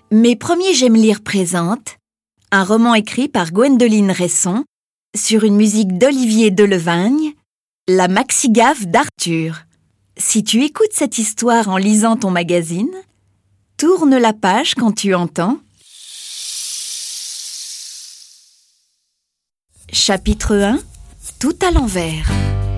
Mes premiers J'aime lire présente un roman écrit par Gwendoline Resson sur une musique d'Olivier Delevagne, La Maxi-Gaffe d'Arthur. Si tu écoutes cette histoire en lisant ton magazine, tourne la page quand tu entends. Chapitre 1. Tout à l'envers.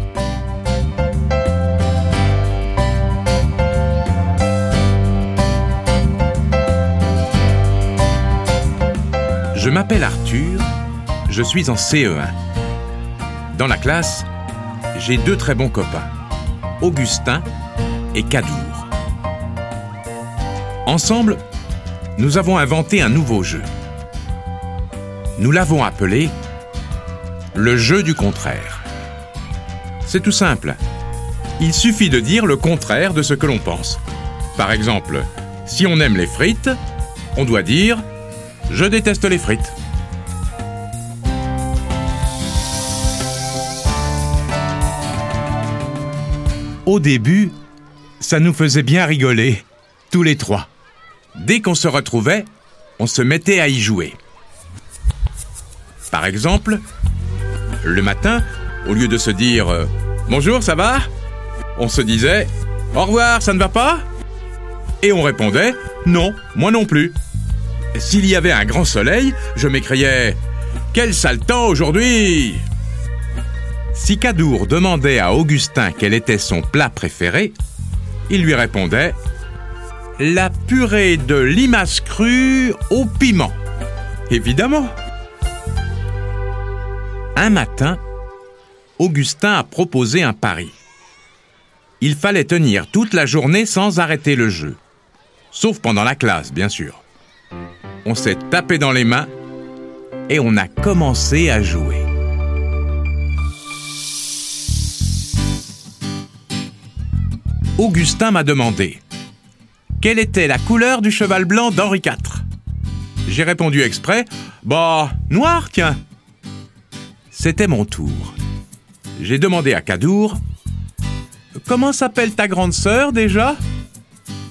Je m'appelle Arthur, je suis en CE1. Dans la classe, j'ai 2 très bons copains, Augustin et Cadour. Ensemble, nous avons inventé un nouveau jeu. Nous l'avons appelé le jeu du contraire. C'est tout simple. Il suffit de dire le contraire de ce que l'on pense. Par exemple, si on aime les frites, on doit dire « Je déteste les frites ». Au début, ça nous faisait bien rigoler, tous les 3. Dès qu'on se retrouvait, on se mettait à y jouer. Par exemple, le matin, au lieu de se dire « Bonjour, ça va ?» on se disait « Au revoir, ça ne va pas ?» Et on répondait « Non, moi non plus ». S'il y avait un grand soleil, je m'écriais « Quel sale temps aujourd'hui !» Si Cadour demandait à Augustin quel était son plat préféré, il lui répondait « La purée de limaces crues au piment ». Évidemment. Un matin, Augustin a proposé un pari. Il fallait tenir toute la journée sans arrêter le jeu. Sauf pendant la classe, bien sûr. On s'est tapé dans les mains et on a commencé à jouer. Augustin m'a demandé quelle était la couleur du cheval blanc d'Henri IV. J'ai répondu exprès « Bah, noir, tiens !» C'était mon tour. J'ai demandé à Cadour « Comment s'appelle ta grande sœur déjà ?»« Jean-Claude !»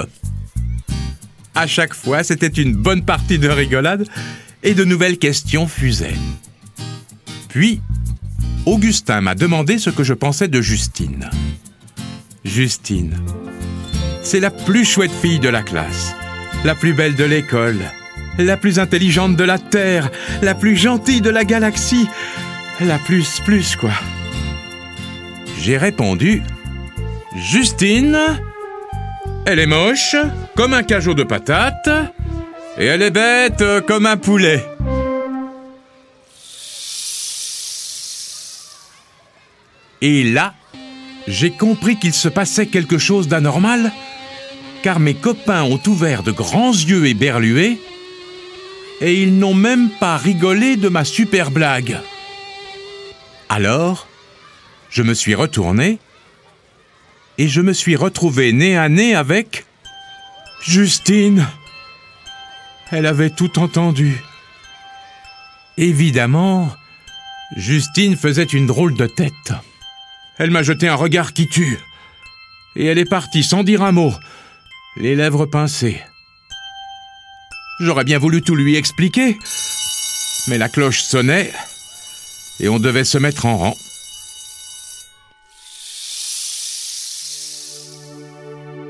À chaque fois, c'était une bonne partie de rigolade et de nouvelles questions fusaient. Puis, Augustin m'a demandé ce que je pensais de Justine. Justine, c'est la plus chouette fille de la classe, la plus belle de l'école, la plus intelligente de la Terre, la plus gentille de la galaxie, la plus quoi. J'ai répondu « Justine, elle est moche comme un cajot de patates et elle est bête comme un poulet. » Et là, j'ai compris qu'il se passait quelque chose d'anormal, car mes copains ont ouvert de grands yeux éberlués et ils n'ont même pas rigolé de ma super blague. Alors, je me suis retourné et je me suis retrouvé nez à nez avec Justine. Elle avait tout entendu. Évidemment, Justine faisait une drôle de tête. Elle m'a jeté un regard qui tue. Et elle est partie sans dire un mot, les lèvres pincées. J'aurais bien voulu tout lui expliquer, mais la cloche sonnait et on devait se mettre en rang.